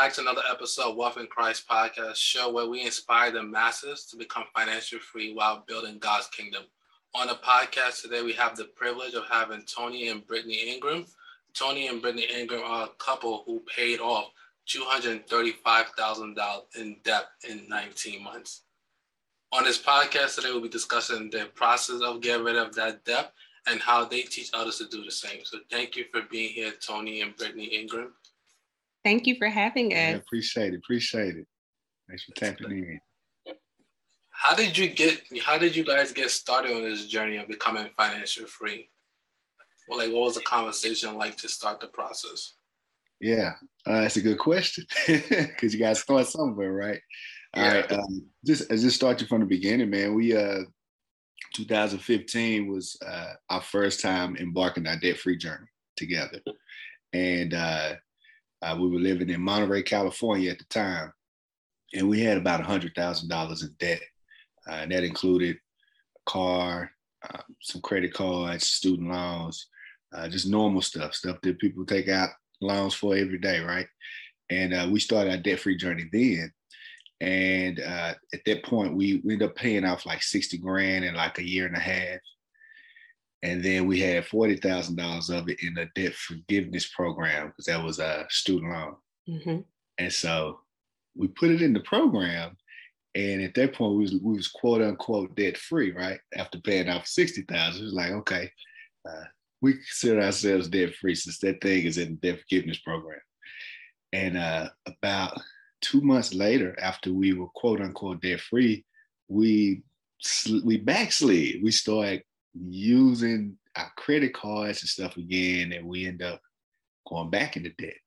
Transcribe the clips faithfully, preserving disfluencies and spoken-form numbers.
back to another episode of Wealth in Christ podcast show where we inspire the masses to become financially free while building God's kingdom. On the podcast today, we have the privilege of having Tony and Brittany Ingram. Tony and Brittany Ingram are a couple who paid off two hundred thirty-five thousand dollars in debt in nineteen months. On this podcast today, we'll be discussing the process of getting rid of that debt and how they teach others to do the same. So thank you for being here, Tony and Brittany Ingram. Thank you for having us. Yeah, appreciate it. Appreciate it. Thanks for tapping in. How did you get? How did you guys get started on this journey of becoming financially free? Well, like, what was the conversation like to start the process? Yeah, uh, that's a good question because you got to start somewhere, right? Yeah. All right. Um, just just start you from the beginning, man. We uh, twenty fifteen was uh, our first time embarking our debt-free journey together, and. Uh, Uh, we were living in Monterey, California at the time, and we had about one hundred thousand dollars in debt. Uh, and that included a car, uh, some credit cards, student loans, uh, just normal stuff, stuff that people take out loans for every day, right? And uh, we started our debt-free journey then. And uh, at that point, we, we ended up paying off like sixty grand in like a year and a half. And then we had forty thousand dollars of it in a debt forgiveness program because that was a student loan. Mm-hmm. And so we put it in the program. And at that point, we was, we was quote unquote debt free, right? After paying off sixty thousand dollars, it was like, okay, uh, we consider ourselves debt free since that thing is in the debt forgiveness program. And uh, about two months later, after we were quote unquote debt free, we, we backslid. We started using our credit cards and stuff again, and we end up going back into debt.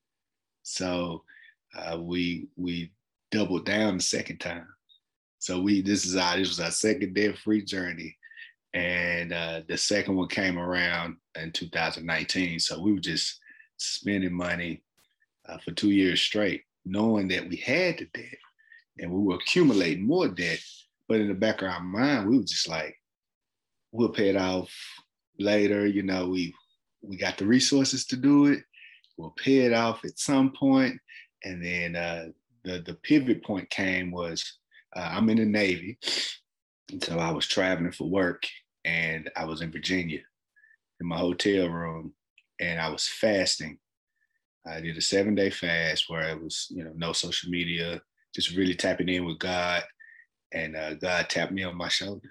So uh, we we doubled down the second time. So we this is our this was our second debt-free journey, and uh, the second one came around in two thousand nineteen. So we were just spending money uh, for two years straight, knowing that we had the debt, and we were accumulating more debt. But in the back of our mind, we were just like, we'll pay it off later. You know, we we got the resources to do it. We'll pay it off at some point. And then uh, the, the pivot point came was uh, I'm in the Navy. And so I was traveling for work, and I was in Virginia in my hotel room, and I was fasting. I did a seven day fast where it was, you know, no social media, just really tapping in with God. And uh, God tapped me on my shoulder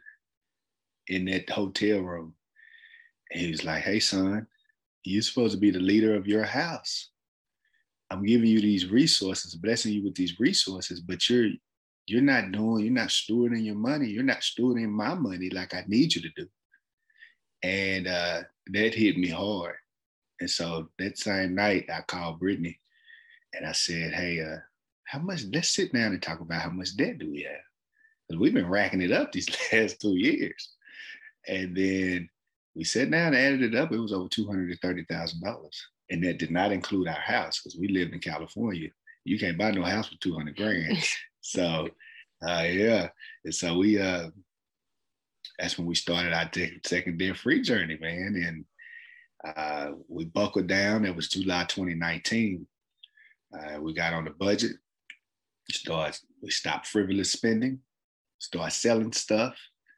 in that hotel room. And he was like, hey, son, you're supposed to be the leader of your house. I'm giving you these resources, blessing you with these resources, but you're you're not doing, you're not stewarding your money. You're not stewarding my money like I need you to do. And uh, that hit me hard. And so that same night, I called Brittany and I said, hey, uh, how much, let's sit down and talk about how much debt do we have? Because we've been racking it up these last two years. And then we sat down and added it up. It was over two hundred thirty thousand dollars. And that did not include our house because we lived in California. You can't buy no house for two hundred grand. So, uh, yeah. And so we, uh, that's when we started our second debt-free journey, man. And uh, we buckled down. It was July twenty nineteen. Uh, we got on the budget. Start, we stopped frivolous spending, started selling stuff.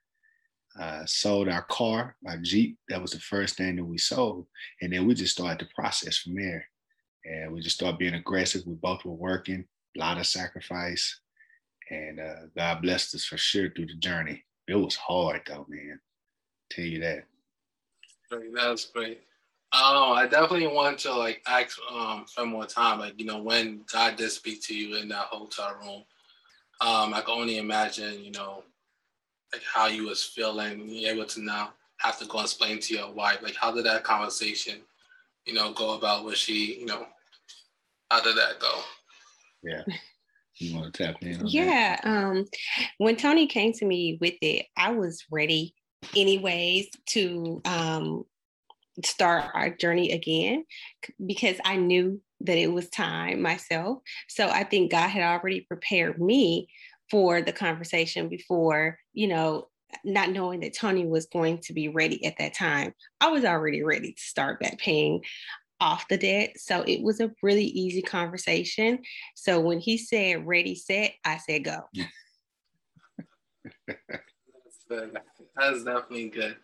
Uh, sold our car, our Jeep. That was the first thing that we sold. And then we just started the process from there. And we just started being aggressive. We both were working, a lot of sacrifice. And uh, God blessed us for sure through the journey. It was hard though, man. Tell you that. Great. That's great. Um, I definitely want to like ask um, one more time, like, you know, when God did speak to you in that hotel room, um, I can only imagine, you know, like how you was feeling, you're able to now have to go and explain to your wife, like how did that conversation, you know, go about? Was she, you know, how did that go? Yeah. You want to tap in on yeah. That? Um, when Tony came to me with it, I was ready anyways to um, start our journey again because I knew that it was time myself. So I think God had already prepared me for the conversation before, you know, not knowing that Tony was going to be ready at that time. I was already ready to start back paying off the debt. So it was a really easy conversation. So when he said ready, set, I said go. That's good. That's definitely good.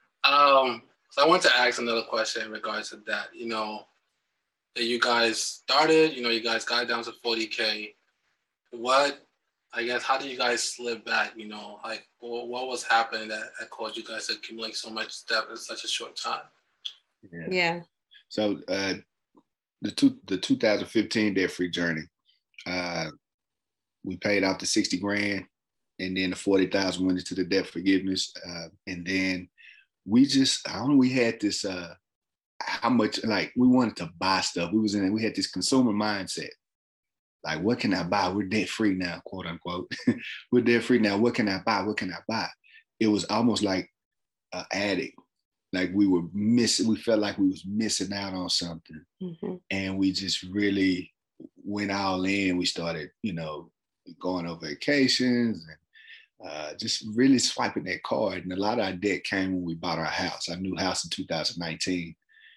Um, so I want to ask another question in regards to that. You know, that you guys started, you know, you guys got down to forty K. What, I guess, how did you guys slip back? You know, like what, what was happening that, that caused you guys to accumulate so much debt in such a short time? Yeah. Yeah. So uh, the two the two thousand fifteen debt free journey, uh, we paid off the sixty grand, and then the forty thousand went into the debt forgiveness, uh, and then we just I don't know we had this uh, how much like we wanted to buy stuff. We was in we had this consumer mindset. Like, what can I buy? We're debt free now, quote unquote. We're debt free now. What can I buy? What can I buy? It was almost like an addict. Like we were missing, we felt like we was missing out on something. Mm-hmm. And we just really went all in. We started, you know, going on vacations and uh, just really swiping that card. And a lot of our debt came when we bought our house, our new house in two thousand nineteen.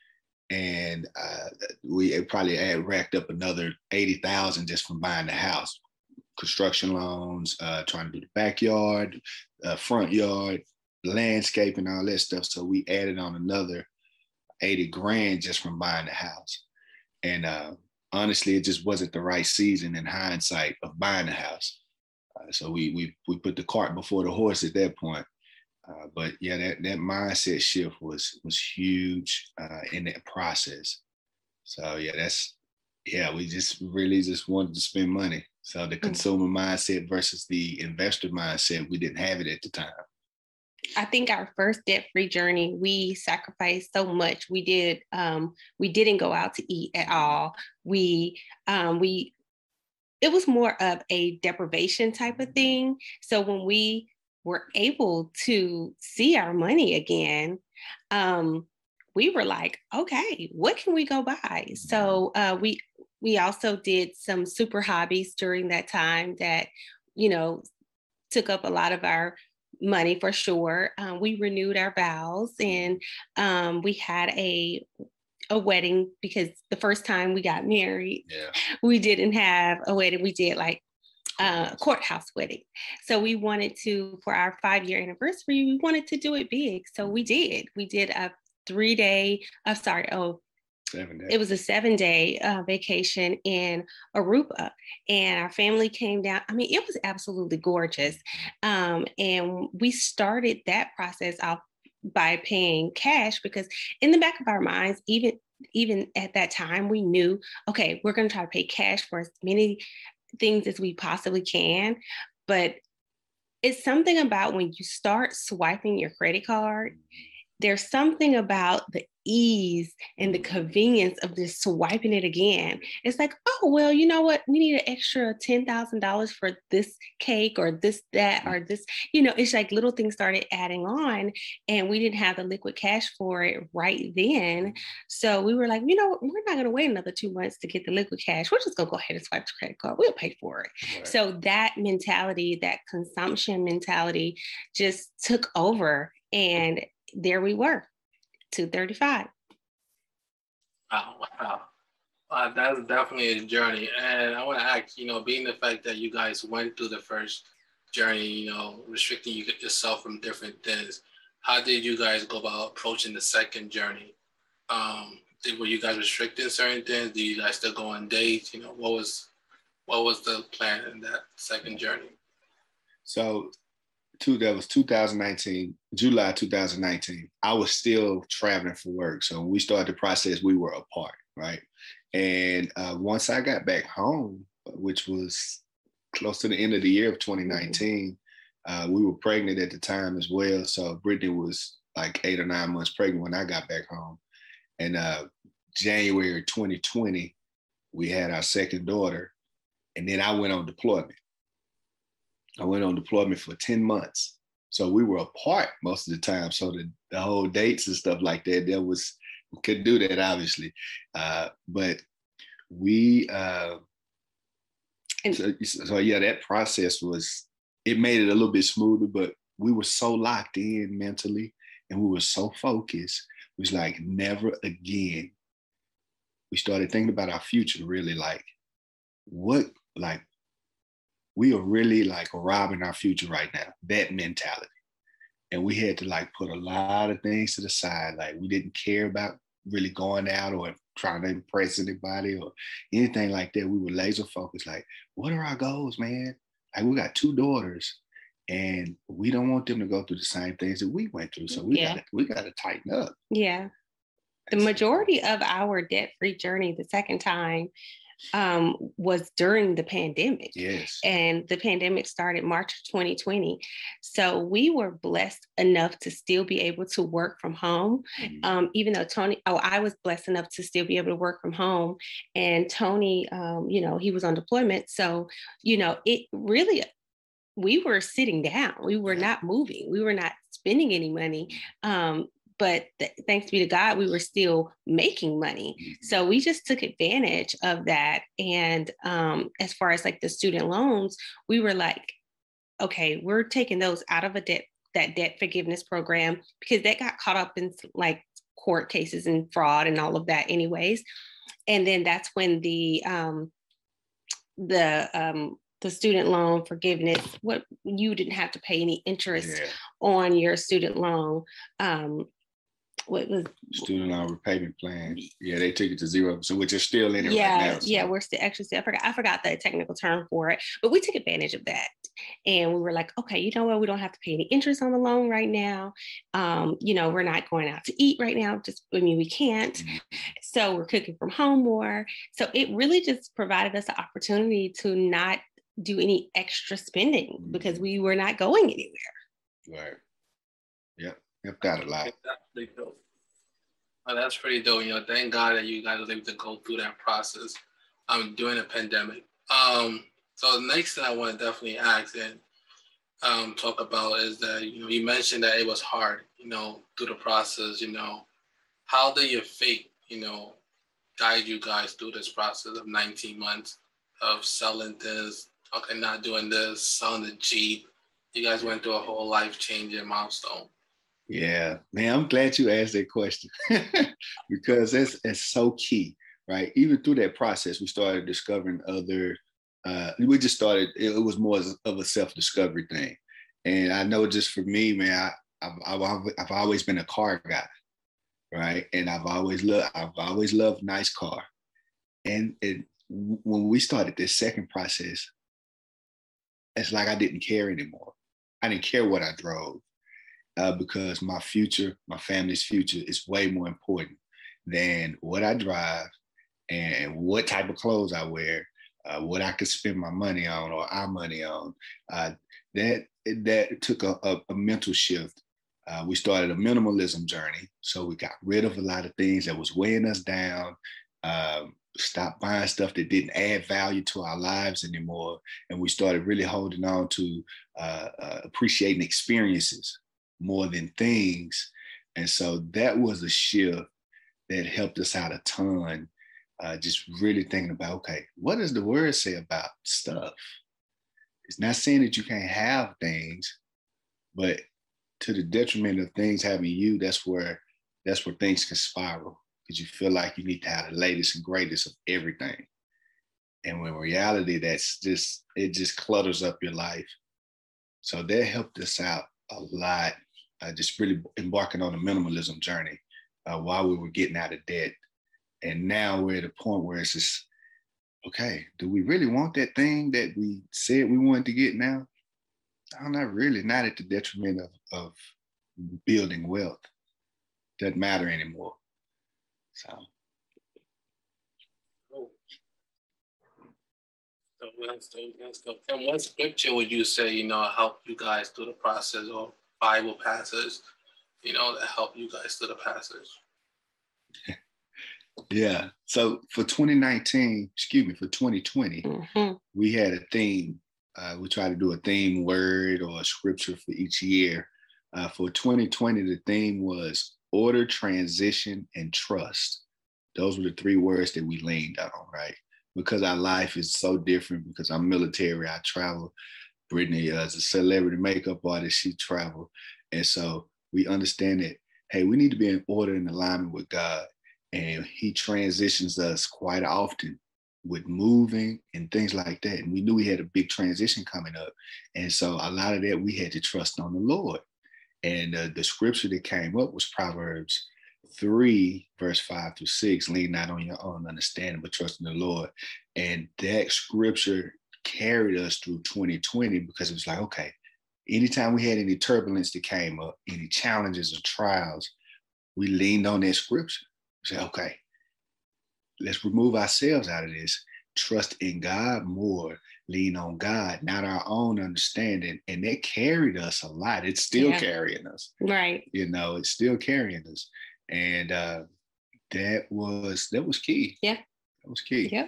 And uh, we probably had racked up another eighty thousand just from buying the house, construction loans, uh, trying to do the backyard, uh, front yard, landscaping, all that stuff. So we added on another eighty grand just from buying the house. And uh, honestly, it just wasn't the right season in hindsight of buying the house. Uh, so we we we put the cart before the horse at that point. Uh, but yeah, that, that mindset shift was was huge uh, in that process. So yeah, that's yeah, we just really just wanted to spend money. So the consumer mm-hmm. mindset versus the investor mindset, we didn't have it at the time. I think our first debt-free journey, we sacrificed so much. We did um, we didn't go out to eat at all. We um, we it was more of a deprivation type of thing. So when we were able to see our money again, um, we were like, okay, what can we go buy? So uh, we we also did some super hobbies during that time that, you know, took up a lot of our money for sure. Um, we renewed our vows, and um, we had a a wedding because the first time we got married, yeah. we didn't have a wedding. We did like Uh, courthouse wedding. So we wanted to, for our five year anniversary, we wanted to do it big. So we did. We did a three day, uh, sorry, oh, seven day. It was a seven day uh, vacation in Aruba. And our family came down. I mean, it was absolutely gorgeous. Um, and we started that process off by paying cash because in the back of our minds, even, even at that time, we knew, okay, we're going to try to pay cash for as many things as we possibly can. But it's something about when you start swiping your credit card, there's something about the ease and the convenience of just swiping it again. It's like, oh, well, you know what? We need an extra ten thousand dollars for this cake or this, that, or this, you know, it's like little things started adding on and we didn't have the liquid cash for it right then. So we were like, you know, we're not going to wait another two months to get the liquid cash. We're just going to go ahead and swipe the credit card. We'll pay for it. Right. So that mentality, that consumption mentality just took over, and there we were, two thirty-five. Wow, wow. Uh, that's definitely a journey. And I want to ask, you know, being the fact that you guys went through the first journey, you know, restricting you, yourself from different things, how did you guys go about approaching the second journey? Um, did, were you guys restricting certain things? Did you guys still go on dates? You know, what was what was the plan in that second journey? So Two, that was two thousand nineteen, July two thousand nineteen. I was still traveling for work. So when we started the process, we were apart, right? And uh, once I got back home, which was close to the end of the year of twenty nineteen, mm-hmm. uh, we were pregnant at the time as well. So Brittany was like eight or nine months pregnant when I got back home. And uh, January twenty twenty, we had our second daughter. And then I went on deployment. I went on deployment for ten months. So we were apart most of the time. So the, the whole dates and stuff like that, there was, we couldn't do that obviously. Uh, but we, uh, so, so yeah, that process was, it made it a little bit smoother, but we were so locked in mentally and we were so focused. It was like, never again we started thinking about our future, really like what, like, we are really like robbing our future right now, that mentality. And we had to like put a lot of things to the side. Like we didn't care about really going out or trying to impress anybody or anything like that. We were laser focused. Like, what are our goals, man? Like we got two daughters and we don't want them to go through the same things that we went through. So we yeah. got we got to tighten up. Yeah. The majority of our debt-free journey the second time um, was during the pandemic. Yes. And the pandemic started March of twenty twenty. So we were blessed enough to still be able to work from home. Mm-hmm. Um, even though Tony, oh, I was blessed enough to still be able to work from home. And Tony, um, you know, he was on deployment. So, you know, it really, we were sitting down. We were not moving. We were not spending any money. Um, But th- thanks be to God, we were still making money. So we just took advantage of that. And um, as far as like the student loans, we were like, okay, we're taking those out of a debt, that debt forgiveness program, because that got caught up in like court cases and fraud and all of that anyways. And then that's when the, um, the, um, the student loan forgiveness, what you didn't have to pay any interest yeah. on your student loan. Um, What was student loan repayment plan? Yeah, they took it to zero, so which is still in it yeah, right now. So. Yeah, we're still actually still, I forgot I forgot the technical term for it, but we took advantage of that, and we were like, okay, you know what? We don't have to pay any interest on the loan right now. Um, you know, we're not going out to eat right now. Just I mean, we can't. Mm-hmm. So we're cooking from home more. So it really just provided us the opportunity to not do any extra spending mm-hmm. because we were not going anywhere. Right. Yep. Yep, got a lot. That's pretty dope. Well, that's pretty dope. You know, thank God that you guys were able to go through that process um, during the pandemic. Um, so the next thing I want to definitely ask and um, talk about is that, you know, you mentioned that it was hard, you know, through the process, you know. How did your faith, you know, guide you guys through this process of nineteen months of selling this, okay, not doing this, selling the Jeep? You guys went through a whole life-changing milestone. Yeah, man, I'm glad you asked that question because it's, it's so key, right? Even through that process, we started discovering other, uh, we just started, it, it was more of a self-discovery thing. And I know just for me, man, I, I've, I've, I've always been a car guy, right? And I've always loved, I've always loved nice car. And it, when we started this second process, it's like I didn't care anymore. I didn't care what I drove. Uh, because my future, my family's future is way more important than what I drive and what type of clothes I wear, uh, what I could spend my money on or our money on. Uh, that that took a, a, a mental shift. Uh, we started a minimalism journey. So we got rid of a lot of things that was weighing us down, um, stopped buying stuff that didn't add value to our lives anymore. And we started really holding on to uh, uh, appreciating experiences more than things. And so that was a shift that helped us out a ton. Uh, just really thinking about, okay, what does the word say about stuff? It's not saying that you can't have things, but to the detriment of things having you, that's where that's where things can spiral because you feel like you need to have the latest and greatest of everything. And when in reality, that's just, it just clutters up your life. So that helped us out a lot. Uh, just really embarking on a minimalism journey uh, while we were getting out of debt. And now we're at a point where it's just, okay, do we really want that thing that we said we wanted to get now? No, not really, not at the detriment of, of building wealth. Doesn't matter anymore. So. Oh. So let's go, let's go. And what scripture would you say, you know, helped you guys through the process, or Bible passage, you know, that help you guys through the passage? Yeah. So for twenty nineteen, excuse me, for twenty twenty, mm-hmm. we had a theme. Uh, we tried to do a theme word or a scripture for each year. Uh, for twenty twenty, the theme was order, transition, and trust. Those were the three words that we leaned on, right? Because our life is so different, because I'm military, I travel. Brittany uh, is a celebrity makeup artist, she traveled. And so we understand that, hey, we need to be in order and alignment with God. And he transitions us quite often with moving and things like that. And we knew we had a big transition coming up. And so a lot of that we had to trust on the Lord. And uh, the scripture that came up was Proverbs three, verse five through six, lean not on your own understanding, but trust in the Lord. And that scripture carried us through twenty twenty because it was like, okay, anytime we had any turbulence that came up, any challenges or trials, we leaned on that scripture. We said, okay, let's remove ourselves out of this, trust in God more, lean on God, not our own understanding. And that carried us a lot. It's still yeah. carrying us. Right. You know, it's still carrying us. And uh, that was that was key. Yeah. That was key. Yep.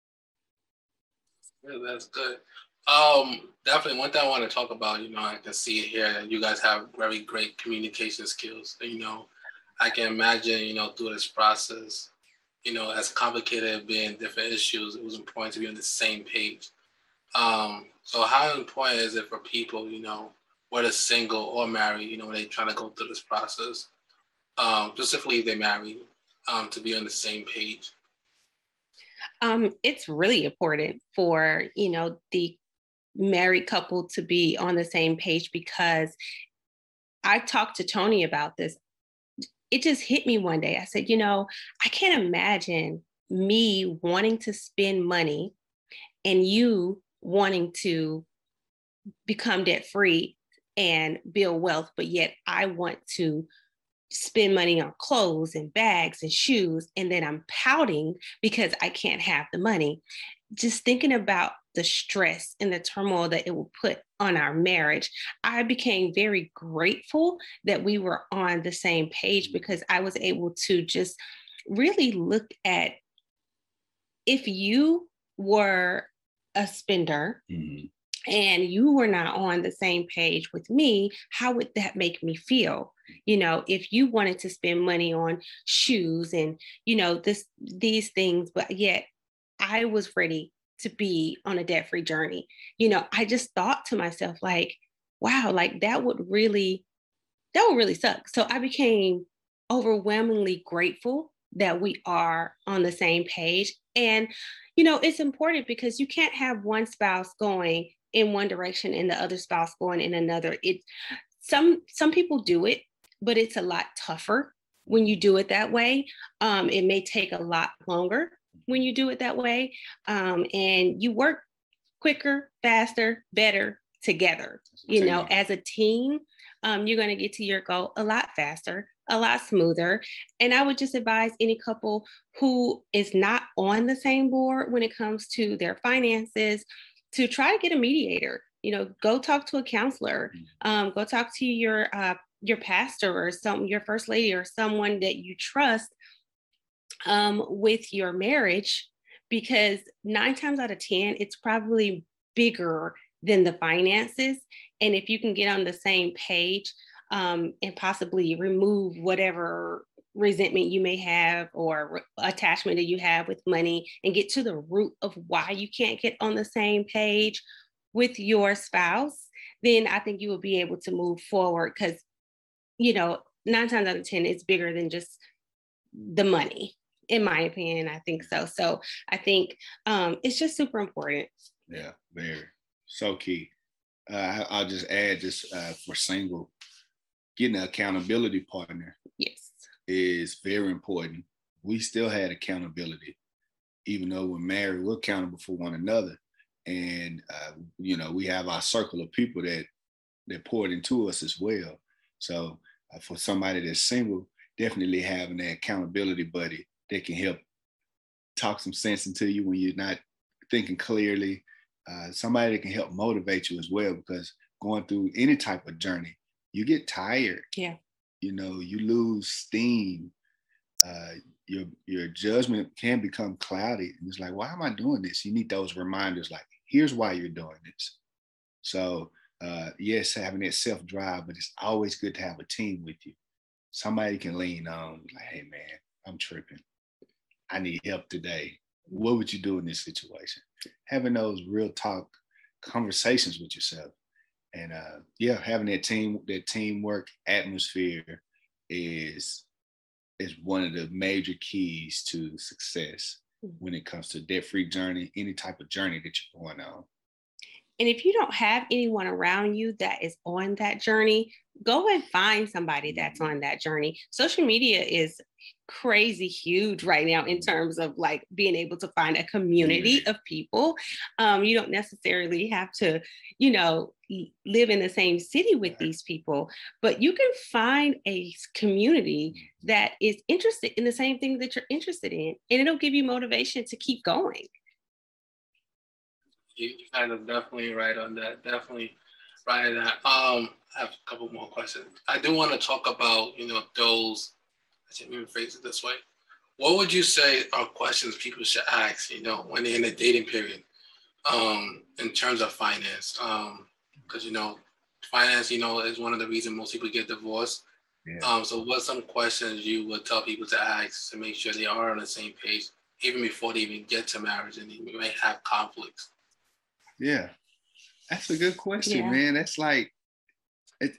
Yeah, that's good. Um, definitely one thing I want to talk about, you know, I can see it here that you guys have very great communication skills. You know, I can imagine, you know, through this process, you know, as complicated being different issues, it was important to be on the same page. Um, so how important is it for people, you know, whether single or married, you know, when they're trying to go through this process, um, specifically if they're married, um, to be on the same page? Um, it's really important for, you know, the married couple to be on the same page, because I talked to Tony about this. It just hit me one day. I said, you know, I can't imagine me wanting to spend money and you wanting to become debt free and build wealth, but yet I want to spend money on clothes and bags and shoes, and then I'm pouting because I can't have the money. Just thinking about the stress and the turmoil that it will put on our marriage, I became very grateful that we were on the same page, because I was able to just really look at, if you were a spender, mm-hmm. and you were not on the same page with me, how would that make me feel? You know, if you wanted to spend money on shoes and, you know, this, these things, but yet I was ready to be on a debt-free journey. You know, I just thought to myself, like, wow, like that would really, that would really suck. So I became overwhelmingly grateful that we are on the same page. And, you know, it's important because you can't have one spouse going in one direction and the other spouse going in another. It some some people do it, but it's a lot tougher when you do it that way. Um, it may take a lot longer when you do it that way, um, and you work quicker, faster, better together. You know, as a team, um, you're going to get to your goal a lot faster, a lot smoother. And I would just advise any couple who is not on the same board when it comes to their finances to try to get a mediator. You know, go talk to a counselor, um, go talk to your uh, your pastor or some your first lady or someone that you trust um, with your marriage, because nine times out of ten, it's probably bigger than the finances. And if you can get on the same page um, and possibly remove whatever resentment you may have or re- attachment that you have with money and get to the root of why you can't get on the same page with your spouse, then I think you will be able to move forward, because, you know, nine times out of ten, it's bigger than just the money, in my opinion. I think so. So I think um, it's just super important. Yeah, very. So key. Uh, I, I'll just add this uh, for single, getting an accountability partner. Yes. Is very important. We still had accountability, even though we're married, we're accountable for one another. And, uh, you know, we have our circle of people that, that poured into us as well. So uh, for somebody that's single, definitely having that accountability buddy that can help talk some sense into you when you're not thinking clearly. Uh, somebody that can help motivate you as well, because going through any type of journey, you get tired. Yeah. You know, you lose steam. Uh, your your judgment can become cloudy. And it's like, why am I doing this? You need those reminders, like, here's why you're doing this. So, uh, yes, having that self-drive, but it's always good to have a team with you. Somebody can lean on, like, hey, man, I'm tripping. I need help today. What would you do in this situation? Having those real talk conversations with yourself. And uh, yeah, having that team, that teamwork atmosphere is is one of the major keys to success when it comes to debt-free journey, any type of journey that you're going on. And if you don't have anyone around you that is on that journey, go and find somebody that's on that journey. Social media is crazy huge right now in terms of like being able to find a community of people. Um, you don't necessarily have to, you know, live in the same city with these people, but you can find a community that is interested in the same thing that you're interested in, and it'll give you motivation to keep going. You kind of definitely right on that. Definitely right on that. Um, I have a couple more questions. I do want to talk about, you know, those, I shouldn't even phrase it this way. What would you say are questions people should ask, you know, when they're in a dating period, um, in terms of finance? Um, because, you know, finance, you know, is one of the reasons most people get divorced. Yeah. Um, so what's some questions you would tell people to ask to make sure they are on the same page, even before they even get to marriage and they may have conflicts? Yeah, that's a good question, yeah. man. That's like, it,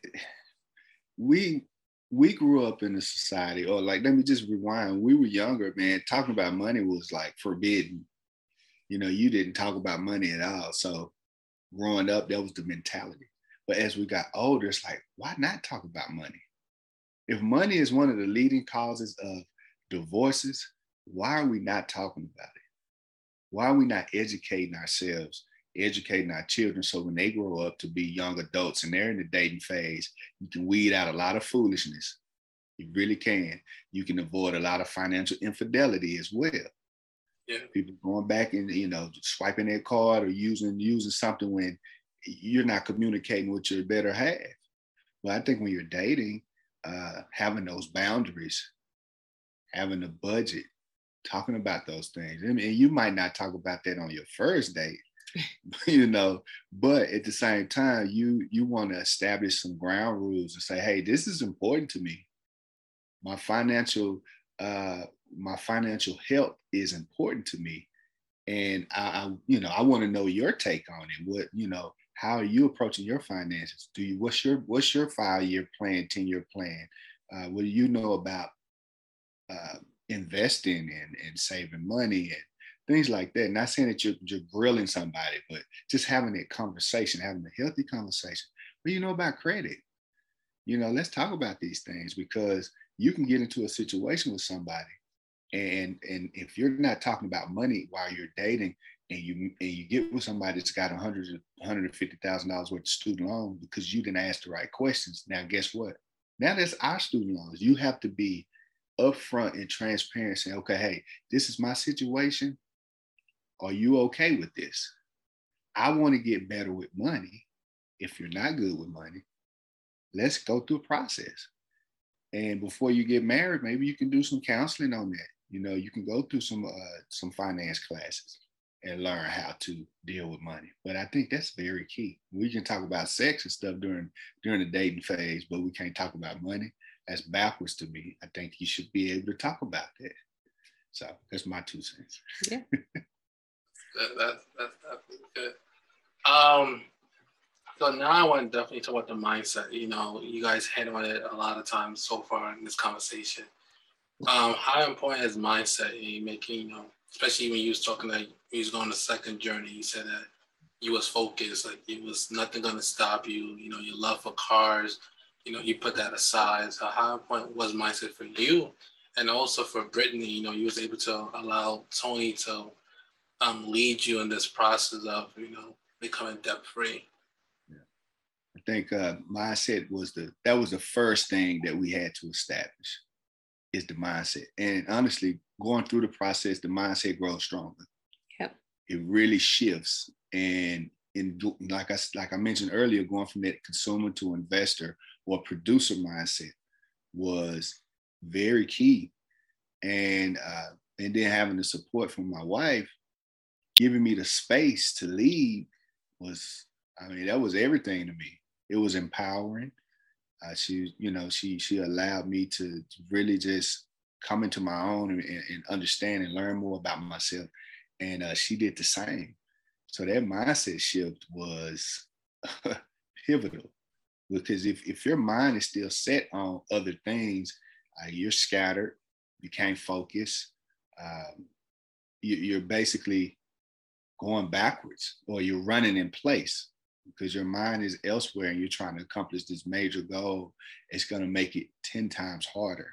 we we grew up in a society, or like, let me just rewind. We were younger, man. Talking about money was like forbidden. You know, you didn't talk about money at all. So growing up, that was the mentality. But as we got older, it's like, why not talk about money? If money is one of the leading causes of divorces, why are we not talking about it? Why are we not educating ourselves, educating our children, so when they grow up to be young adults and they're in the dating phase, you can weed out a lot of foolishness. You really can. You can avoid a lot of financial infidelity as well. Yeah. People going back and, you know, swiping their card or using using something when you're not communicating with your better half. But I think when you're dating, uh, having those boundaries, having a budget, talking about those things. I mean, you might not talk about that on your first date, you know, but at the same time, you you want to establish some ground rules and say, hey, this is important to me. My financial uh, my financial health is important to me, and I, I you know I want to know your take on it. What you know, how are you approaching your finances? Do you what's your what's your five year plan, ten year plan? Uh, what do you know about uh, investing and and saving money and things like that? Not saying that you're, you're grilling somebody, but just having that conversation, having a healthy conversation. What do you know about credit? You know, let's talk about these things, because you can get into a situation with somebody, and and if you're not talking about money while you're dating, and you and you get with somebody that's got one hundred, one hundred fifty thousand dollars worth of student loan because you didn't ask the right questions. Now, guess what? Now that's our student loans. You have to be upfront and transparent, saying, okay, hey, this is my situation. Are you okay with this? I want to get better with money. If you're not good with money, let's go through a process. And before you get married, maybe you can do some counseling on that. You know, you can go through some uh, some finance classes and learn how to deal with money. But I think that's very key. We can talk about sex and stuff during during the dating phase, but we can't talk about money. That's backwards to me. I think you should be able to talk about that. So that's my two cents. Yeah. That, that's that's definitely good. Um, so now I want to definitely talk about the mindset. You know, you guys hit on it a lot of times so far in this conversation. Um, how important is mindset in making, you know, especially when you was talking that you was going on the second journey, you said that you was focused, like it was nothing going to stop you. You know, your love for cars, you know, you put that aside. So how important was mindset for you? And also for Brittany, you know, you was able to allow Tony to Um, lead you in this process of, you know, becoming debt free? Yeah. I think uh, mindset was the that was the first thing that we had to establish, is the mindset. And honestly, going through the process, the mindset grows stronger. Yep. It really shifts, and in like I like I mentioned earlier, going from that consumer to investor or producer mindset was very key, and uh, and then having the support from my wife, giving me the space to lead was, I mean, that was everything to me. It was empowering. Uh, she, you know, she she allowed me to really just come into my own and, and understand and learn more about myself. And uh, she did the same. So that mindset shift was pivotal, because if, if your mind is still set on other things, uh, you're scattered, you can't focus. Um, you, you're basically going backwards, or you're running in place because your mind is elsewhere and you're trying to accomplish this major goal. It's going to make it ten times harder.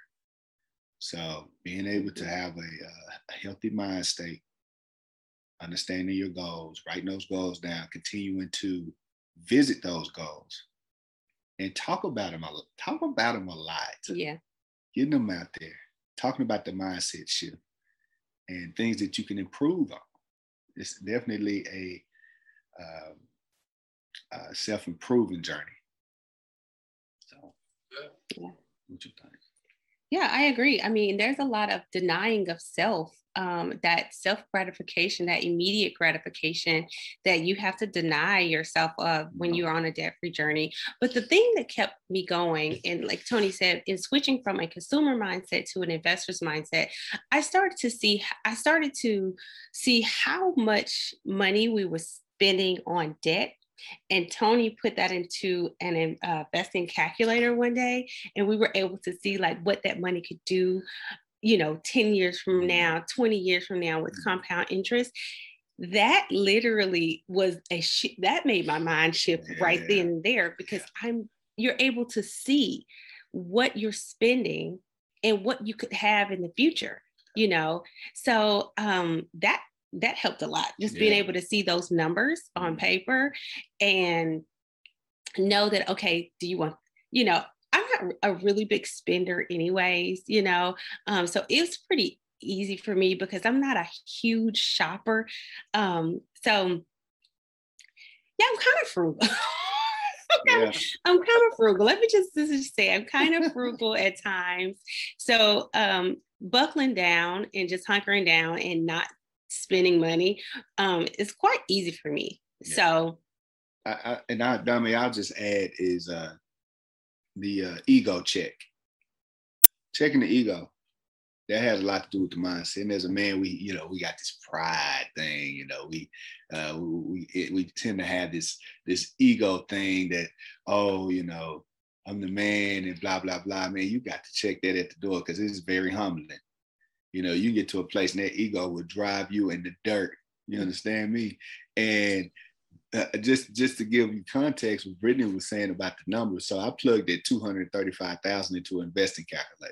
So being able to have a, uh, a healthy mind state, understanding your goals, writing those goals down, continuing to visit those goals and talk about them, a, talk about them a lot. Yeah. Getting them out there, talking about the mindset shift and things that you can improve on. It's definitely a, um, a self-improving journey. So, yeah. What you think? Yeah, I agree. I mean, there's a lot of denying of self, um, that self-gratification, that immediate gratification that you have to deny yourself of when you're on a debt-free journey. But the thing that kept me going, and like Tony said, in switching from a consumer mindset to an investor's mindset, I started to see, I started to see how much money we were spending on debt. And Tony put that into an uh, investing calculator one day, and we were able to see like what that money could do, you know, ten years from now, twenty years from now with compound interest. That literally was a sh- that made my mind shift yeah. right then and there, because yeah. I'm you're able to see what you're spending and what you could have in the future, you know. So um, that that helped a lot, just yeah. being able to see those numbers on paper and know that, okay, do you want, you know, I'm not a really big spender anyways, you know, um, so it was pretty easy for me because I'm not a huge shopper. Um, so yeah, I'm kind of frugal. I'm, kind yeah. of, I'm kind of frugal. Let me just, just say I'm kind of frugal at times. So um, buckling down and just hunkering down and not spending money um is quite easy for me. Yeah. So I, I and I I mean I'll just add is uh the uh, ego check. Checking the ego. That has a lot to do with the mindset. And as a man, we, you know, we got this pride thing, you know, we uh we we, we tend to have this this ego thing that, oh, you know, I'm the man and blah blah blah. Man, you got to check that at the door, because it's very humbling. You know, you get to a place and that ego will drive you in the dirt. You understand me? And uh, just just to give you context, what Brittany was saying about the numbers. So I plugged that two hundred thirty-five thousand into an investing calculator.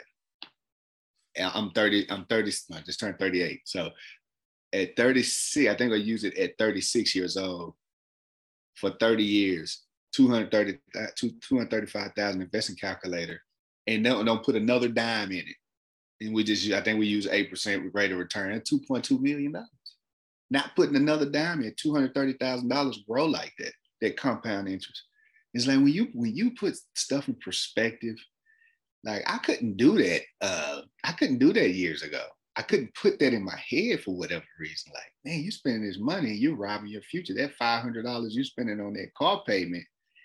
And I'm thirty. I'm thirty. I just turned thirty-eight. So at thirty-six, I think I used it at thirty-six years old for thirty years. two hundred thirty, two hundred thirty-five thousand investing calculator, and don't don't put another dime in it. And we just, I think we use eight percent rate of return at two point two million dollars. Not putting another dime in, two hundred thirty thousand dollars grow like that, that compound interest. It's like when you when you put stuff in perspective, like I couldn't do that. Uh, I couldn't do that years ago. I couldn't put that in my head for whatever reason. Like, man, you spending this money, you're robbing your future. That five hundred dollars you're spending on that car payment,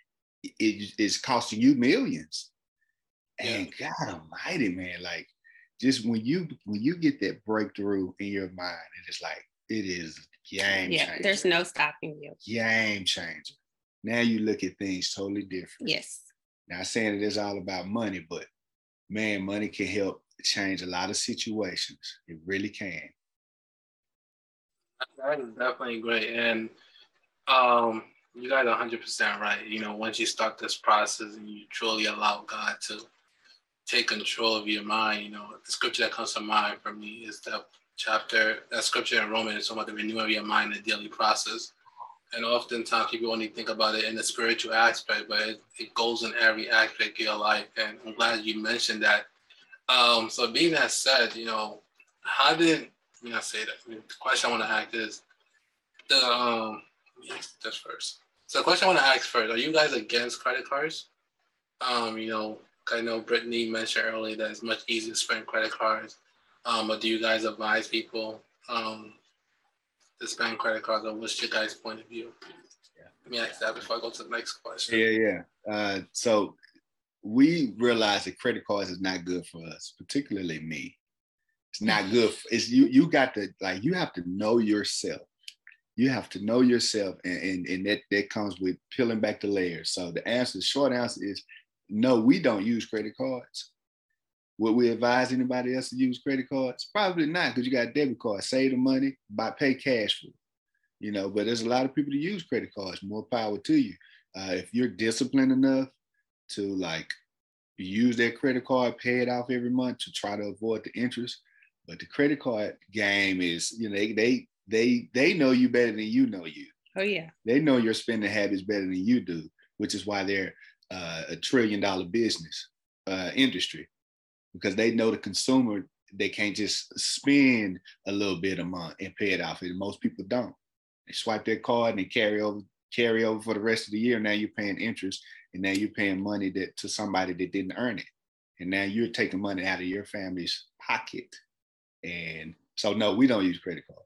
it is costing you millions. Yeah. And God almighty, man, like, just when you when you get that breakthrough in your mind, and it's like it is game yeah, changer. There's no stopping you. Game changer. Now you look at things totally different. Yes. Not saying it is all about money, but man, money can help change a lot of situations. It really can. That is definitely great, and um, you guys are one hundred percent right. You know, once you start this process and you truly allow God to take control of your mind, you know, the scripture that comes to mind for me is that chapter, that scripture in Romans, talking about the renewing of your mind in the daily process. And oftentimes people only think about it in the spiritual aspect, but it, it goes in every aspect of your life. And I'm glad you mentioned that. Um, so being that said, you know, how did, you know, say that? I mean, the question I want to ask is, the, um, let me ask this first. So the question I want to ask first, are you guys against credit cards? Um, you know, I know Brittany mentioned earlier that it's much easier to spend credit cards. Um, but do you guys advise people um, to spend credit cards, or what's your guys' point of view? Yeah. Let me ask that before I go to the next question. Yeah, yeah. Uh, so we realize that credit cards is not good for us, particularly me. It's not good. For, it's you. You got to like. You have to know yourself. You have to know yourself, and and, and that that comes with peeling back the layers. So the answer, the short answer is no. We don't use credit cards. would we advise anybody else to use credit cards? Probably not, because you got a debit card. Save the money, buy, pay cash for it. You know, but there's a lot of people that use credit cards. More power to you. Uh, if you're disciplined enough to like use that credit card, pay it off every month to try to avoid the interest. But the credit card game is, you know, they they they they know you better than you know you. Oh yeah. They know your spending habits better than you do, which is why they're uh, a trillion dollar business uh, industry, because they know the consumer. They can't just spend a little bit a month and pay it off. And most people don't. They swipe their card and they carry over carry over for the rest of the year. Now you're paying interest, and now you're paying money that to somebody that didn't earn it, and now you're taking money out of your family's pocket. And so, no, we don't use credit cards.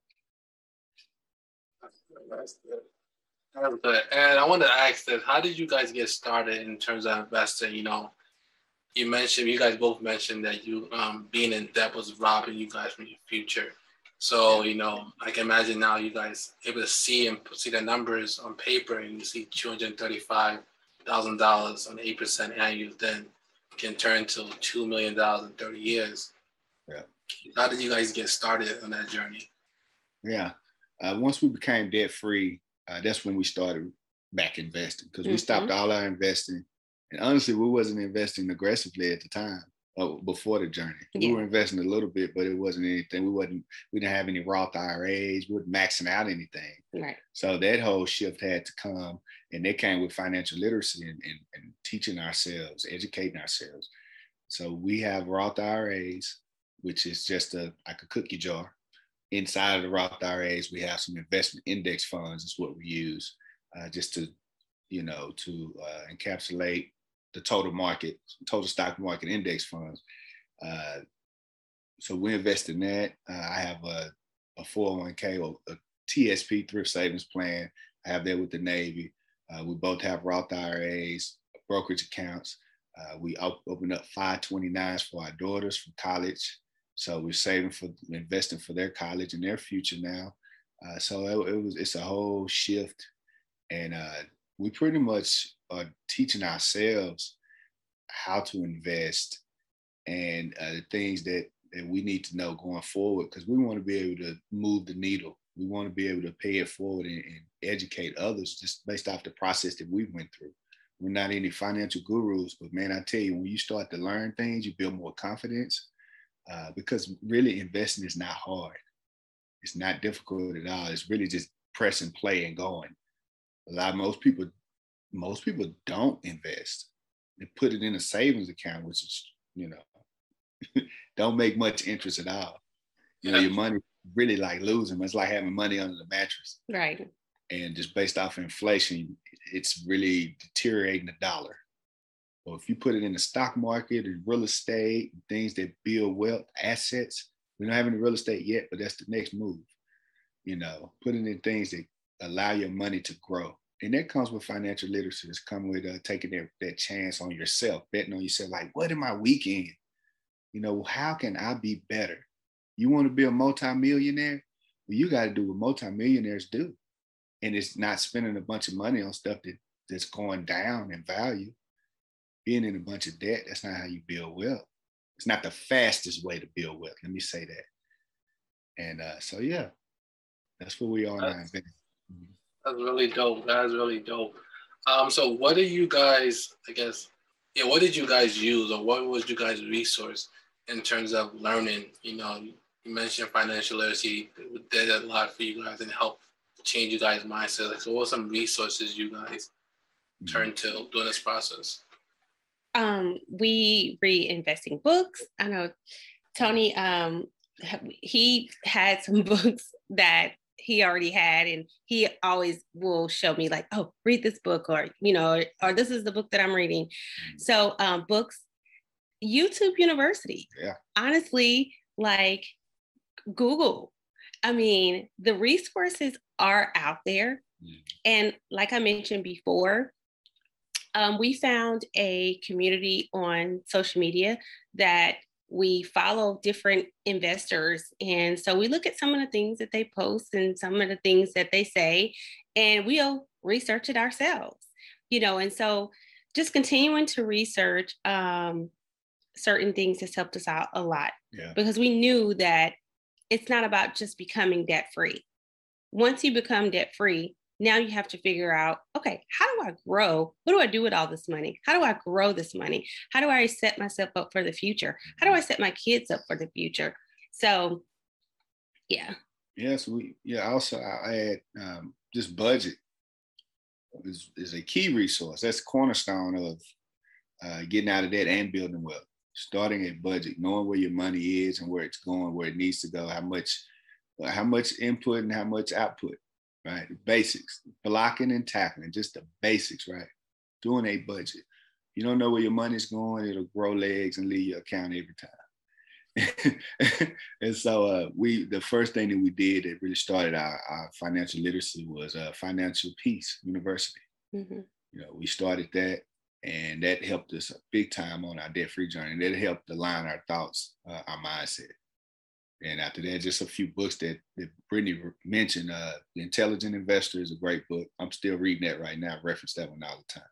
That's good. That's good. And I want to ask this: how did you guys get started in terms of investing? You know, you mentioned, you guys both mentioned that you um, being in debt was robbing you guys from your future. So, you know, I can imagine now you guys able to see and see the numbers on paper, and you see two hundred thirty-five thousand dollars on eight percent annual, then can turn to two million dollars in thirty years. Yeah. How did you guys get started on that journey? Yeah. Uh, once we became debt free, uh, that's when we started back investing, because mm-hmm. we stopped all our investing. And honestly, we wasn't investing aggressively at the time. Uh, before the journey, yeah. We were investing a little bit, but it wasn't anything. We wasn't. We didn't have any Roth I R As. We weren't maxing out anything. Right. So that whole shift had to come, and they came with financial literacy and, and, and teaching ourselves, educating ourselves. So we have Roth I R As, which is just a like a cookie jar. Inside of the Roth I R As, we have some investment index funds. Is what we use, uh, just to, you know, to uh, encapsulate the total market, total stock market index funds. Uh, so we invest in that. Uh, I have a, a four oh one k or a T S P, thrift savings plan. I have that with the Navy. Uh, we both have Roth I R As, brokerage accounts. Uh, we op- opened up five twenty-nines for our daughters from college. So we're saving for investing for their college and their future now. Uh, so it, it was, it's a whole shift. And uh, we pretty much are teaching ourselves how to invest and uh, the things that, that we need to know going forward, because we want to be able to move the needle. We want to be able to pay it forward and, and educate others just based off the process that we went through. We're not any financial gurus, but man, I tell you, when you start to learn things, you build more confidence, uh, because really investing is not hard. It's not difficult at all. It's really just press and play and going. A lot, most people, most people don't invest. They put it in a savings account, which is, you know, don't make much interest at all. You know, your money really like losing. It's like having money under the mattress. Right. And just based off of inflation, it's really deteriorating the dollar. Well, if you put it in the stock market and real estate, and things that build wealth, assets, we don't have any real estate yet, but that's the next move. You know, putting in things that allow your money to grow. And that comes with financial literacy. It's come with uh, taking that, that chance on yourself, betting on yourself. Like, what am I weak in? You know, how can I be better? You want to be a multimillionaire? Well, you got to do what multimillionaires do. And it's not spending a bunch of money on stuff that, that's going down in value. Being in a bunch of debt, that's not how you build wealth. It's not the fastest way to build wealth. Let me say that. And uh, so, yeah, that's where we are now. Mm-hmm. That's really dope. That's really dope. Um, so what do you guys, I guess, yeah, what did you guys use, or what was you guys' resource in terms of learning? You know, you mentioned financial literacy did a lot for you guys and helped change you guys' mindset. Like, so what were some resources you guys mm-hmm. turned to during this process? Um, we read investing books. I know Tony, um, he had some books that he already had, and he always will show me like, oh, read this book, or, you know, or, or this is the book that I'm reading. Mm-hmm. So um, books, YouTube University, yeah. Honestly, like Google. I mean, the resources are out there. Mm-hmm. And like I mentioned before, um, we found a community on social media that we follow different investors. And so we look at some of the things that they post and some of the things that they say, and we'll research it ourselves, you know, and so just continuing to research. Um, certain things has helped us out a lot. Yeah. Because we knew that it's not about just becoming debt free. Once you become debt free, now you have to figure out, okay, how do I grow? What do I do with all this money? How do I grow this money? How do I set myself up for the future? How do I set my kids up for the future? So, yeah. Yes, we, yeah, also I add um, just budget is, is a key resource. That's the cornerstone of uh, getting out of debt and building wealth. Starting a budget, knowing where your money is and where it's going, where it needs to go, how much, how much input and how much output, right? The basics, blocking and tackling, just the basics, right? Doing a budget. You don't know where your money's going, it'll grow legs and leave your account every time. And so uh, we, the first thing that we did that really started our, our financial literacy was uh, Financial Peace University. Mm-hmm. You know, we started that, and that helped us big time on our debt-free journey. That helped align our thoughts, uh, our mindset. And after that, just a few books that, that Brittany mentioned. Uh, The Intelligent Investor is a great book. I'm still reading that right now. I reference that one all the time.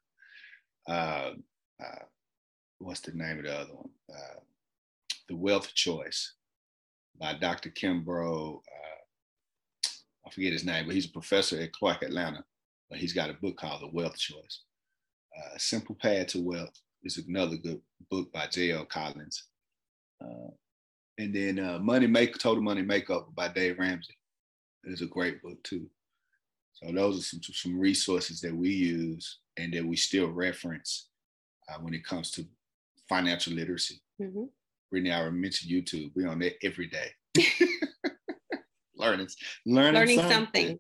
Uh, uh, what's the name of the other one? Uh, The Wealth Choice by Doctor Kimbro. Uh, I forget his name, but he's a professor at Clark Atlanta. But he's got a book called The Wealth Choice. Uh, Simple Path to Wealth is another good book by J L Collins. Uh, and then uh, Money Make Total Money Makeup by Dave Ramsey is a great book too. So those are some, some resources that we use and that we still reference uh, when it comes to financial literacy. Mm-hmm. Brittany, I mentioned YouTube. We're on there every day. learning, learning, learning something. something.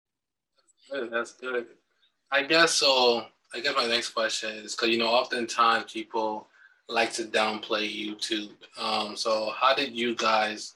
Good, that's good. I guess so. I guess my next question is because, you know, oftentimes people like to downplay YouTube. Um, so how did you guys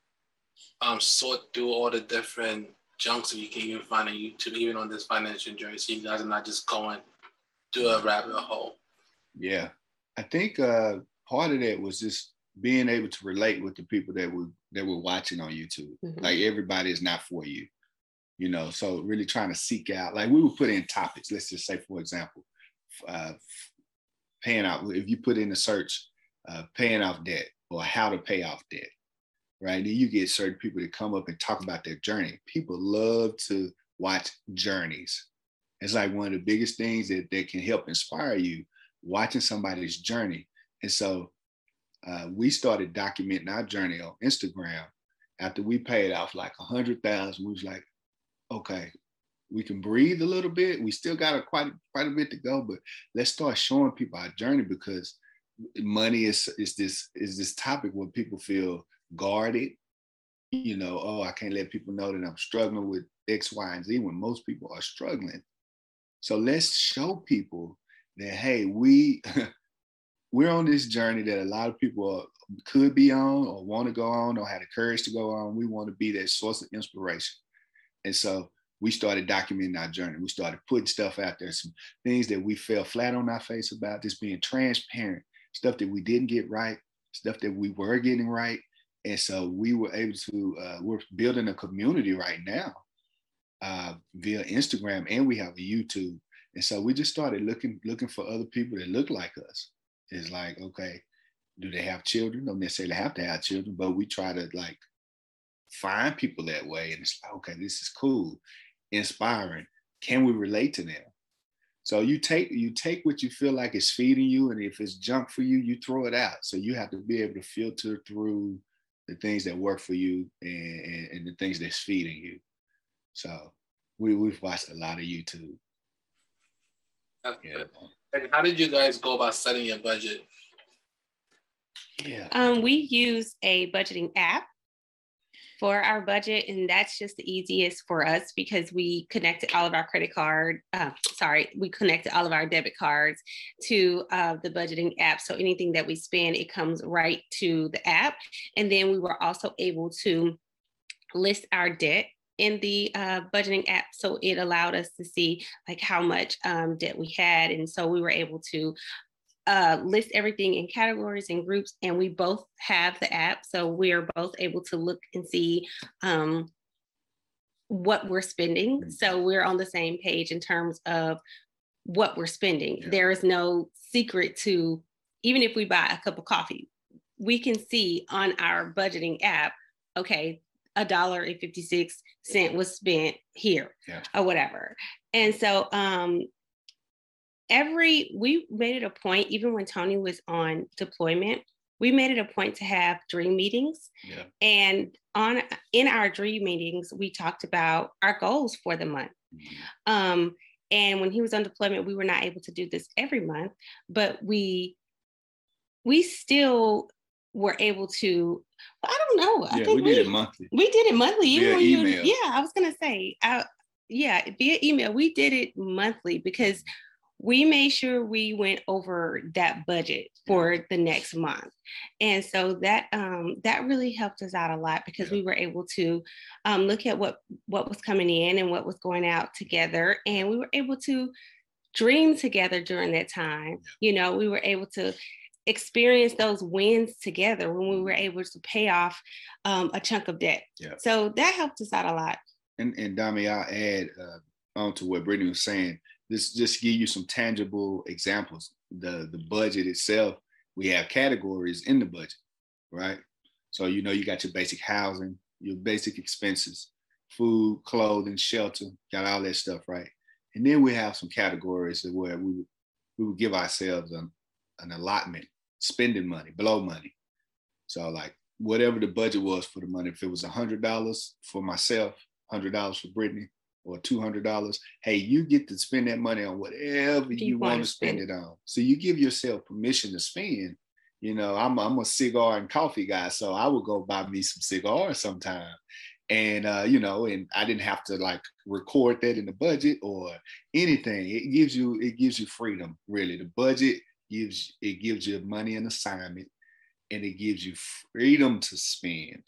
um, sort through all the different junks that you can even find on YouTube, even on this financial journey, so you guys are not just going to a rabbit hole? Yeah. I think uh, part of that was just being able to relate with the people that were, that were watching on YouTube. Mm-hmm. Like, everybody is not for you. You know, so really trying to seek out, like we would put in topics. Let's just say, for example, uh, paying out, if you put in a search, uh, paying off debt or how to pay off debt, right? Then you get certain people that come up and talk about their journey. People love to watch journeys. It's like one of the biggest things that, that can help inspire you, watching somebody's journey. And so uh, we started documenting our journey on Instagram. After we paid off like a hundred thousand, we was like, okay, we can breathe a little bit. We still got a quite, quite a bit to go, but let's start showing people our journey, because money is, is this, is this topic where people feel guarded. You know, oh, I can't let people know that I'm struggling with X, Y, and Z when most people are struggling. So let's show people that, hey, we, we're on this journey that a lot of people are, could be on or want to go on or have the courage to go on. We want to be that source of inspiration. And so we started documenting our journey. We started putting stuff out there, some things that we fell flat on our face about, just being transparent, stuff that we didn't get right, stuff that we were getting right. And so we were able to, uh, we're building a community right now uh, via Instagram, and we have a YouTube. And so we just started looking, looking for other people that look like us. It's like, okay, do they have children? Don't necessarily have to have children, but we try to like find people that way. And it's like, okay, this is cool, inspiring. Can we relate to them? So you take you take what you feel like is feeding you, and if it's junk for you, you throw it out. So you have to be able to filter through the things that work for you and, and, and the things that's feeding you. So we, we've watched a lot of YouTube. Yeah. And how did you guys go about setting your budget? Yeah. Um, we use a budgeting app for our budget, and that's just the easiest for us because we connected all of our credit card, uh, sorry, we connected all of our debit cards to uh, the budgeting app. So anything that we spend, it comes right to the app. And then we were also able to list our debt in the uh, budgeting app. So it allowed us to see like how much um, debt we had. And so we were able to Uh, list everything in categories and groups, and we both have the app, so we are both able to look and see um, what we're spending. So we're on the same page in terms of what we're spending. Yeah. There is no secret to even if we buy a cup of coffee, we can see on our budgeting app, okay, a dollar and fifty-six cent was spent here yeah. or whatever. And so um, every, we made it a point, even when Tony was on deployment, we made it a point to have dream meetings. Yeah. And on in our dream meetings, we talked about our goals for the month. Mm-hmm. Um, and when he was on deployment, we were not able to do this every month, but we we still were able to, I don't know. I yeah, think we did we, it monthly. We did it monthly. Via even email. You, yeah, I was going to say, I, yeah, via email. We did it monthly because we made sure we went over that budget for yeah. the next month. And so that um, that really helped us out a lot because yeah. we were able to um, look at what, what was coming in and what was going out together. And we were able to dream together during that time. Yeah. You know, we were able to experience those wins together when we were able to pay off um, a chunk of debt. Yeah. So that helped us out a lot. And, and Dami, I'll add uh, on to what Brittany was saying. This just give you some tangible examples. The the budget itself, we have categories in the budget, right? So, you know, you got your basic housing, your basic expenses, food, clothing, shelter, got all that stuff, right? And then we have some categories where we, we would give ourselves an, an allotment, spending money, blow money. So like whatever the budget was for the money, if it was one hundred dollars for myself, one hundred dollars for Brittany, or two hundred dollars, hey, you get to spend that money on whatever you, you want to spend, spend it on. So you give yourself permission to spend. You know, I'm, I'm a cigar and coffee guy, so I would go buy me some cigars sometime. And, uh, you know, and I didn't have to like record that in the budget or anything. It gives you, it gives you freedom, really. The budget gives, it gives you money and assignment, and it gives you freedom to spend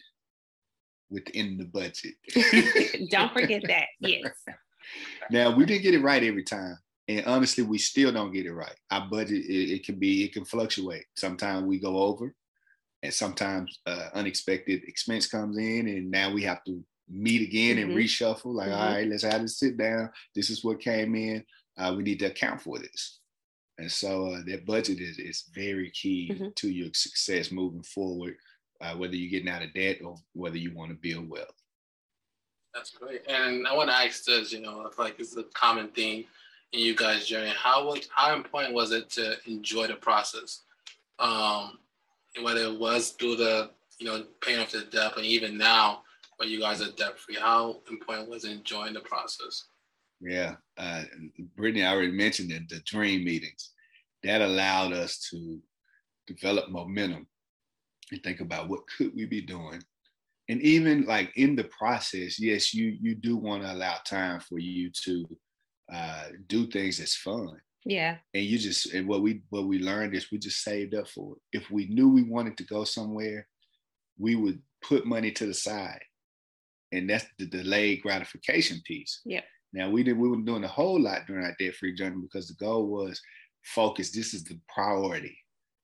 within the budget. Don't forget that. Yes. Now, we didn't get it right every time. And honestly, we still don't get it right. Our budget, it, it can be, it can fluctuate. Sometimes we go over, and sometimes uh, unexpected expense comes in, and now we have to meet again mm-hmm. and reshuffle. Like, mm-hmm. all right, let's have to sit down. This is what came in. Uh, we need to account for this. And so uh, that budget is, is very key mm-hmm. to your success moving forward. Uh, whether you're getting out of debt or whether you want to build wealth. That's great. And I want to ask this, you know, I feel like it's a common theme in you guys' journey. How was, how important was it to enjoy the process? Um, whether it was through the, you know, paying off the debt, and even now when you guys are debt-free, how important was enjoying the process? Yeah. Uh, Brittany, I already mentioned it, the dream meetings. That allowed us to develop momentum and think about what could we be doing. And even like in the process, yes, you you do want to allow time for you to uh, do things that's fun. Yeah. And you just, and what we what we learned is we just saved up for it. If we knew we wanted to go somewhere, we would put money to the side. And that's the delayed gratification piece. Yeah. Now we did we were doing a whole lot during our debt-free journey because the goal was focus. This is the priority.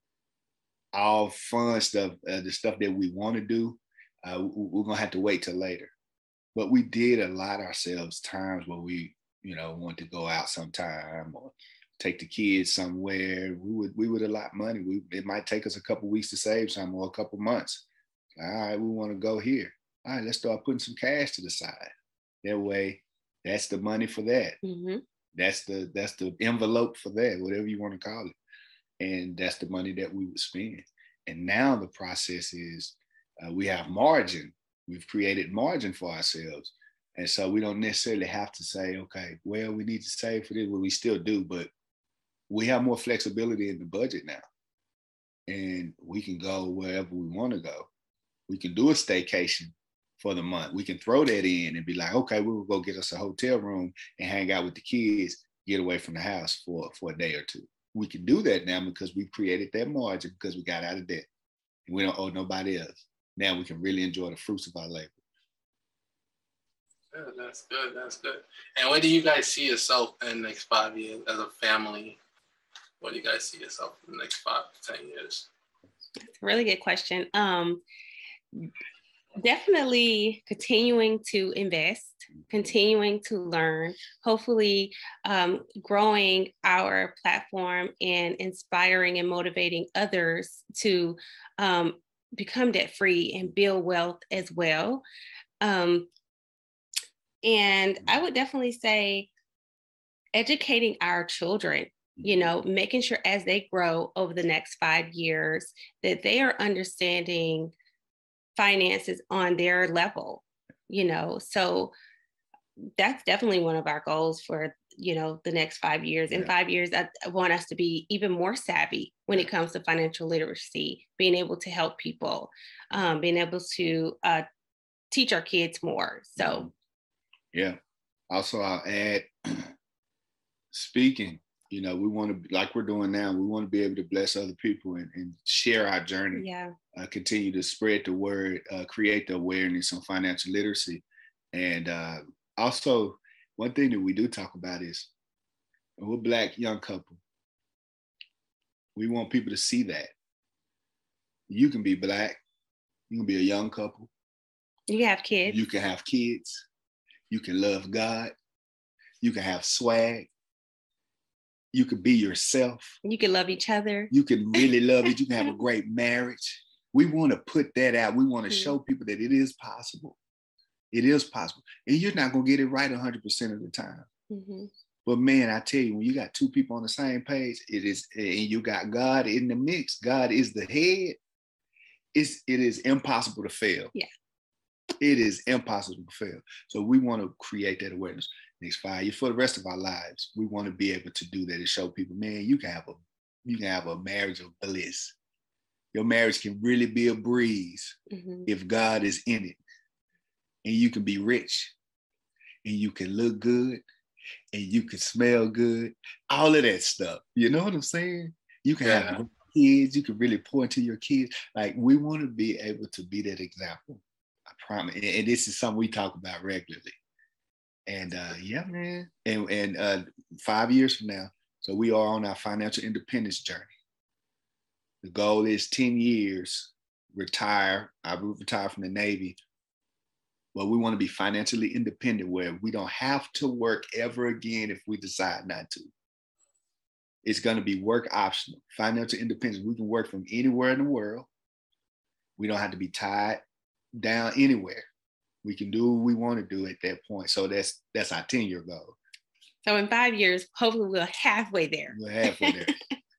All fun stuff, uh, the stuff that we want to do, uh, we're gonna have to wait till later. But we did allot ourselves times where we, you know, want to go out sometime or take the kids somewhere. We would we would allot money. We, it might take us a couple weeks to save some or a couple months. All right, we want to go here. All right, let's start putting some cash to the side. That way, that's the money for that. Mm-hmm. That's the that's the envelope for that, whatever you want to call it. And that's the money that we would spend. And now the process is uh, we have margin. We've created margin for ourselves. And so we don't necessarily have to say, okay, well, we need to save for this. Well, we still do, but we have more flexibility in the budget now. And we can go wherever we want to go. We can do a staycation for the month. We can throw that in and be like, okay, we'll go get us a hotel room and hang out with the kids, get away from the house for, for a day or two. We can do that now because we created that margin because we got out of debt. And we don't owe nobody else. Now we can really enjoy the fruits of our labor. Good, that's good. That's good. And where do you guys see yourself in the next five years as a family? Where do you guys see yourself in the next five to ten years? That's a really good question. Um, Definitely continuing to invest, continuing to learn, hopefully um, growing our platform and inspiring and motivating others to um, become debt free and build wealth as well. Um, and I would definitely say educating our children, you know, making sure as they grow over the next five years that they are understanding finances on their level, you know. So that's definitely one of our goals for, you know, the next five years. In Yeah. five years, I want us to be even more savvy when it comes to financial literacy, being able to help people, um, being able to uh, teach our kids more. So, yeah. Also, I'll add speaking. You know, we want to, like we're doing now, we want to be able to bless other people and, and share our journey. Yeah. Uh, continue to spread the word, uh, create the awareness on financial literacy. And uh, also, one thing that we do talk about is we're a Black young couple. We want people to see that you can be Black, you can be a young couple. You have kids. You can have kids. You can love God. You can have swag. You can be yourself. You can love each other. You can really love it. You can have a great marriage. We want to put that out. We want to mm-hmm. show people that it is possible. It is possible. And you're not going to get it right one hundred percent of the time. Mm-hmm. But man, I tell you, when you got two people on the same page, it is, and you got God in the mix, God is the head, it's, it is impossible to fail. Yeah. It is impossible to fail. So we want to create that awareness. Next five years, for the rest of our lives, we want to be able to do that and show people, man, you can have a you can have a marriage of bliss. Your marriage can really be a breeze mm-hmm. if God is in it. And you can be rich, and you can look good, and you can smell good, all of that stuff. You know what I'm saying? You can yeah. have kids, you can really pour into your kids. Like, we want to be able to be that example. I promise. And, and this is something we talk about regularly. And uh, yeah, man. And, and uh, five years from now, so we are on our financial independence journey. The goal is ten years, retire. I will retire from the Navy. But we want to be financially independent where we don't have to work ever again if we decide not to. It's going to be work optional. Financial independence, we can work from anywhere in the world. We don't have to be tied down anywhere. We can do what we want to do at that point. So that's that's our ten-year goal. So in five years, hopefully we're halfway there. We're halfway there.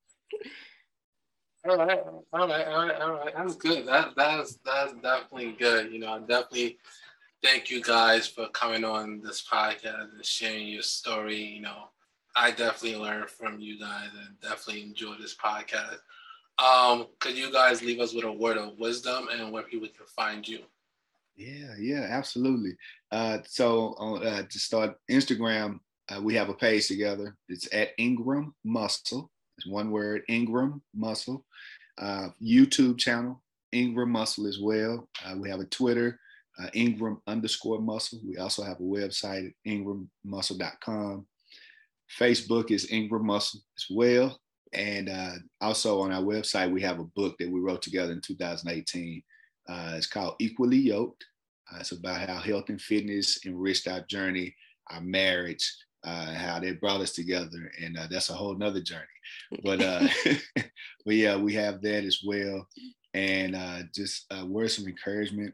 all right, all right, all right, all right. That's good. That that's that's definitely good. You know, I definitely thank you guys for coming on this podcast and sharing your story. You know, I definitely learned from you guys and definitely enjoyed this podcast. Um, could you guys leave us with a word of wisdom and where people can find you? Yeah, yeah, absolutely. Uh, so uh, to start Instagram, uh, we have a page together. It's at Ingram Muscle. It's one word, Ingram Muscle. Uh, YouTube channel, Ingram Muscle as well. Uh, we have a Twitter, uh, Ingram underscore Muscle. We also have a website at ingram muscle dot com. Facebook is Ingram Muscle as well. And uh, also on our website, we have a book that we wrote together in two thousand eighteen. Uh, it's called Equally Yoked. Uh, it's about how health and fitness enriched our journey, our marriage, uh, how they brought us together. And uh, that's a whole nother journey. But, uh, but yeah, we have that as well. And uh, just uh, words of encouragement.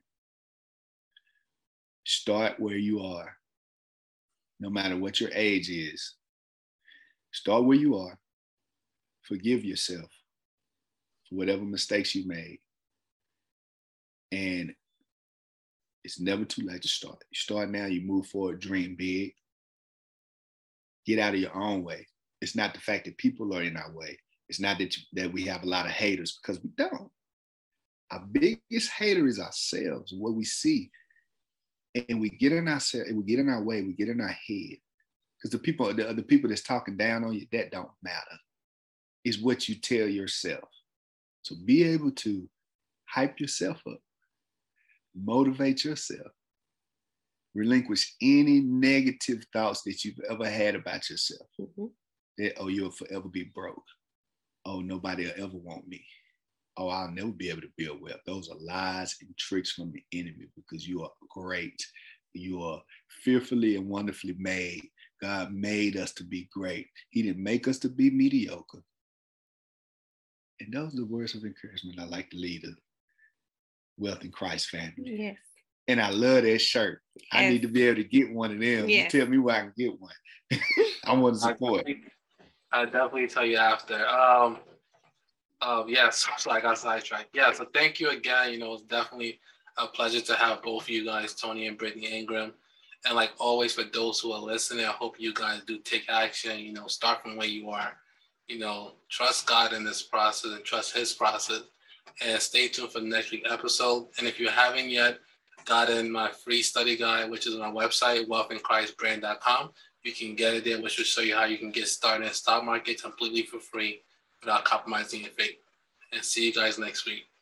Start where you are, no matter what your age is. Start where you are. Forgive yourself for whatever mistakes you made. And it's never too late to start. You start now, you move forward, dream big. Get out of your own way. It's not the fact that people are in our way. It's not that, you, that we have a lot of haters, because we don't. Our biggest hater is ourselves, what we see. And we get in ourselves, we get in our way, we get in our head. Because the people, the, the people that's talking down on you, that don't matter. It's what you tell yourself. So be able to hype yourself up. Motivate yourself. Relinquish any negative thoughts that you've ever had about yourself. Mm-hmm. That, oh, you'll forever be broke. Oh, nobody will ever want me. oh, I'll never be able to build wealth. Those are lies and tricks from the enemy, because you are great. You are fearfully and wonderfully made. God made us to be great. He didn't make us to be mediocre. And those are the words of encouragement I like to lead a Wealth in Christ family. Yes. And I love that shirt. Yes. I need to be able to get one of them. Yes. You tell me where I can get one. I want to support. I'll definitely tell you after. Um, um, yes, so I got sidetracked. Yeah, so thank you again. You know, it's definitely a pleasure to have both of you guys, Tony and Brittany Ingram. And like always, for those who are listening, I hope you guys do take action. You know, start from where you are. You know, trust God in this process and trust His process. And stay tuned for the next week's episode. And if you haven't yet gotten my free study guide, which is on my website, wealth in christ brand dot com, you can get it there, which will show you how you can get started in the stock market completely for free without compromising your faith. And see you guys next week.